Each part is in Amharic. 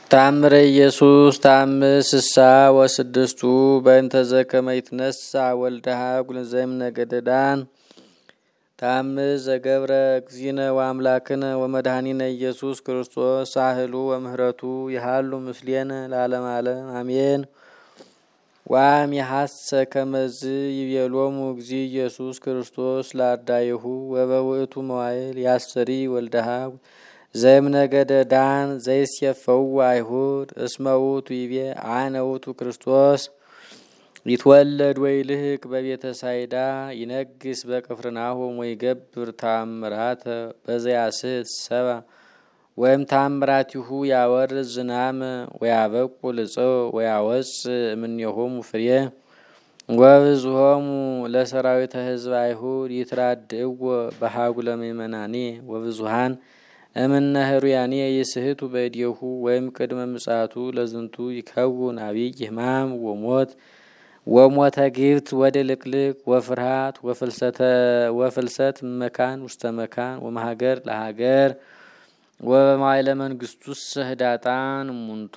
ታምረ ኢየሱስ ታምስ እሳ ወስድስቱ በእንተ ዘከመ ይትነሳ ወልደሃ ጉልዘም ነገደዳን ታምስ ዘገብረ እግዚእነ ወአምላክነ ወመድኃኒነ ኢየሱስ ክርስቶስ ሳህሉ ወምህረቱ ይሃሉ ምስሌነ ለዓለመ ዓለም አሜን። ዋም የሐሰ ከመዝ ይቤሎሙ እግዚእ ኢየሱስ ክርስቶስ ለአርዳይሁ ወበውእቱ መዋይል ያሰሪ ወልደሃ ዘእምነገደ ዳን ዘይሴፈው አይሁድ እስመ ውእቱ ይቤ አነ ውእቱ ክርስቶስ ይትወለድ ወይልህቅ በቤተ ሳይዳ ይነግስ በቅፍርናሆም ወይገብር ተአምራተ በዘያስት ሰባ ወይም ተአምራቲሁ ያወርድ ዝናመ ወያበቁል ዕፀው ወያወፅእ እምኔሆሙ ፍሬ ወብዙሆሙ ለሰራዊተ ሕዝብ አይሁድ ይትራድእዎ በሃጉለ ምእመናኔ ወብዙሃን እምነ ህሩያኔ ይስህቱ በእዴሁ ወይም ቅድመ ምጽአቱ ለዝንቱ ይከውን አብይ ሕማም ወሞተ ግብት ወድልቅልቅ ወፍርሃት ወፍልሰት መካን ውስተ መካን ወመሃገር ለሃገር ወመዋዕለ መንግስቱሰ ህዳጣን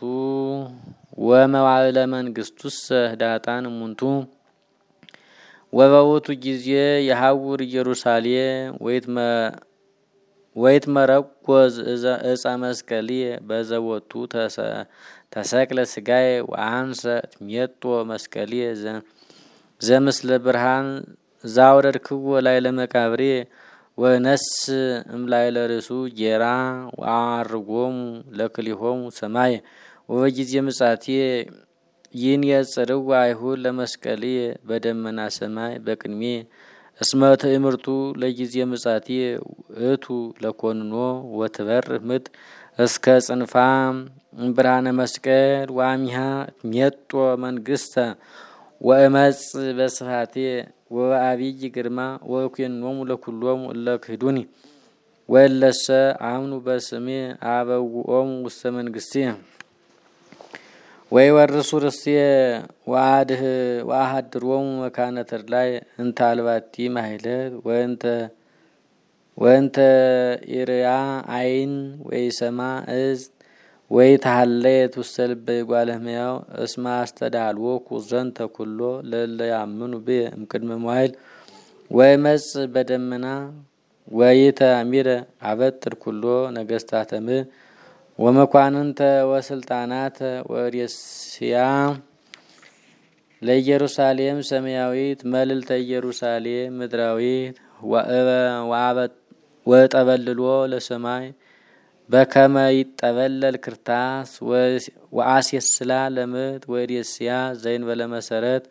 እሙንቱ ወበውእቱ ጊዜ የሐውር ኢየሩሳሌም ወይትመረኮዝ ዕፀ መስቀልየ በዘቦቱ ተሰቅለ ስጋዬ ወአንሰ ትሜጦ መስቀልየ ዘምስለ ብርሃን ዛውረድክዎ ላዕለ መቃብሬ ወነስ እምላዕለ ርእሱ ጌራ ወአርጎሙ ለክልኤሆሙ ሰማይ ወበጊዜ ምጽአትየ ይንየጽርዎ አይሁድ ለመስቀልየ በደመና ሰማይ በቅድሜ እስመ ትእምርቱ ለጊዜ ምጽአትየ እቱ ለኮንኖ ወትበርህ ምድር እስከ ጽንፋ ብርሃነ መስቀል ወአሚሃ ትሜጦ መንግስተ ወእመጽ በስፋትየ ወአብይ ግርማ ወኩኖሙ ለኩሎሙ እለ ክህዱኒ ወእለሰ አምኑ በስሜ አበውኦሙ ውስተ መንግስትየ ወይወርሱ ርስትየ ወአሃድሮሙ መካነ ተድላየ እንተ አልባቲ ማህለት ወእንተ ኢርያ አይን ወይሰማ እዝ ወይተሃለየት ውስተ ልበ እጓለ እመሕያው እስመ አስተዳልወኩ ዘንተ ኩሎ ለእለ ያምኑ ብየ እምቅድመ መዋዕል ወይመጽእ በደመና ወይተአሚረ አበጥር ኩሎ ነገስታተ ምድር ወመኳንንተ ወስልጣናተ ወሬስያ ለኢየሩሳሌም ሰማያዊት መልዕልተ ኢየሩሳሌም ምድራዊት ወጠበልሎ ለሰማይ በከመ ይጠበለል ክርታስ ወአሴስላ ለምድር ወሬስያ ዘእንበለ መሰረት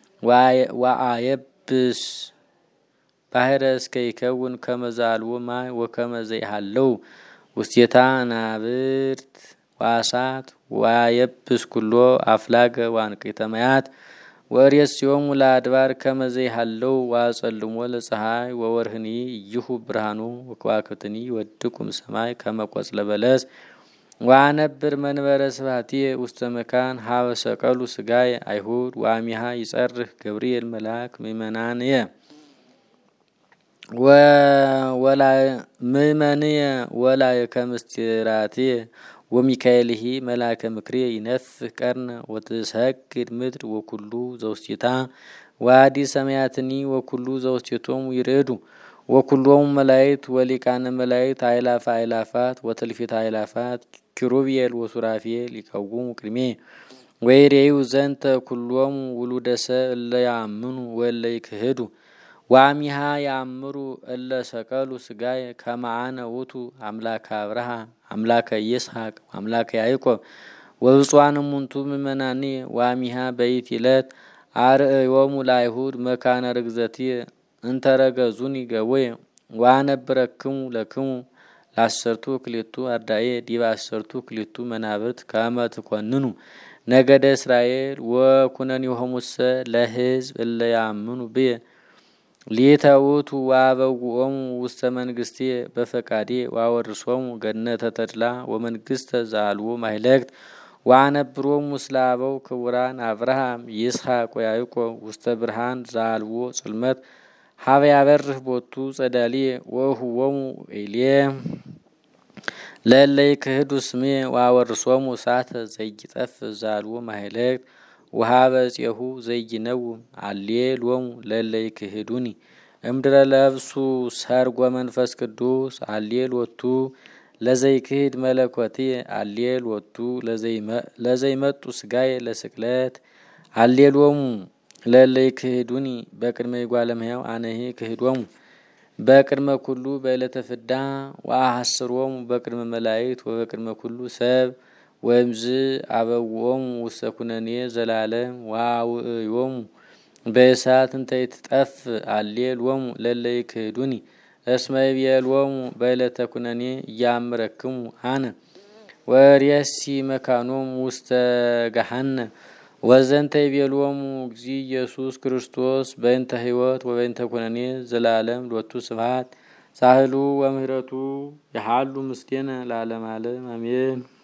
ወአየብስ ባሕረ እስከ ይከውን ከመ ዘአልቦ ማይ ወከመ ዘይሃለው ውስቴታ ናብርት ዋሳት ወአየብስ ኩሎ አፍላገ ወአንቅዕተ ማያት ወሬስዮሙ ለአድባር ከመ ዘይሃለው ወአጸልሞ ለፀሐይ ወወርህኒ ይሁ ብርሃኑ ወከዋክብትኒ ይወድቁ እምሰማይ ከመ ቆጽለ በለስ ወአነብር መንበረ ስብሐትየ ውስተ መካን ሀበ ሰቀሉ ስጋየ አይሁድ ወአሚሃ ይጸርህ ገብርኤል መልአክ ምእመናንየ ምእመንየ ወላእከ ምስጢራትየ ወሚካኤልሂ መልአከ ምክርየ ይነፍህ ቀርነ ወትሰግድ ምድር ወኩሉ ዘውስቴታ ወአዲ ሰማያትኒ ወኩሉ ዘውስቴቶሙ ይርዕዱ ወኩሎሙ መላእክት ወሊቃነ መላእክት አእላፈ አእላፋት ወትልፊተ አእላፋት ኪሩቤል ወሱራፌል ይቀውሙ ቅድሜ ወይሬዩ ዘንተ ኩሎሙ ውሉደ ሰብእ እለ ያምኑ ወእለ ይክህዱ ወአሚሃ ያምሩ እለ ሰቀሉ ስጋየ ከመ አነ ውእቱ አምላከ አብርሃም አምላከ ይስሐቅ አምላከ ያዕቆብ ወብፁዓን እሙንቱ ምእመናንየ ወአሚሃ በይእቲ ዕለት አርእዮሙ ለአይሁድ መካነ ርግዘትየ እንተ ረገዙኒ ገቦየ ወአነብረክሙ ለክሙ ለአሰርቱ ክልኤቱ አርዳእየ ዲበ አሰርቱ ክልኤቱ መናብርት ከመ ትኰንኑ ነገደ እስራኤል ወኵነኔሆሙሰ ለሕዝብ እለ ያምኑ ብየ ሊተውቱ ወአበውኦሙ ውስተ መንግስትየ በፈቃዴ ወአወርሶሙ ገነተ ተድላ ወመንግስተ ዘአልቦ ማህለክት ወአነብሮሙ ምስለ አበው ክቡራን አብርሃም ይስሐቅ ወያዕቆብ ውስተ ብርሃን ዘአልቦ ጽልመት ሀበ ያበርህ ቦቱ ጸዳልየ ወእሁቦሙ ኤልየ ለለይ ክህዱ ስሜ ወአወርሶሙ እሳተ ዘይጠፍ ዛልዎ ማህለቅ ወሃበ ጽሁ ዘይነው አሌሎሙ ለለይ ክህዱኒ እምድረ ለብሱ ሰርጎ መንፈስ ቅዱስ አሌሎቱ ለዘይክህድ መለኮቴ አሌሎቱ ለዘይመጡ ስጋዬ ለስቅለት አሌሎሙ ለለይ ክህዱኒ በቅድመ ይጓለመያው አነሂ ክህዶሙ በቅድመ ኩሉ በዕለተ ፍዳ ወአሐስሮሙ በቅድመ መላእክት ወበቅድመ ኩሉ ሰብ ወምዝ አበውኦሙ ውስተ ኩነኔ ዘላለም ወአውዕዮሙ በእሳት እንተ ይትጠፍ አሌሎሙ ለለይ ክህዱኒ እስመ ይቤሎሙ በዕለተ ኩነኔ እያምረክሙ አነ ወርእሲ መካኖሙ ውስተ ገሃነም ወዘንተ ይቤሎሙ እግዚእ ኢየሱስ ክርስቶስ በእንተ ሕይወት ወበእንተ ኩነኔ ዘላለም ሎቱ ስብሐት ሳህሉ ወምህረቱ ይሃሉ ምስሌነ ለዓለመ ዓለም አሜን።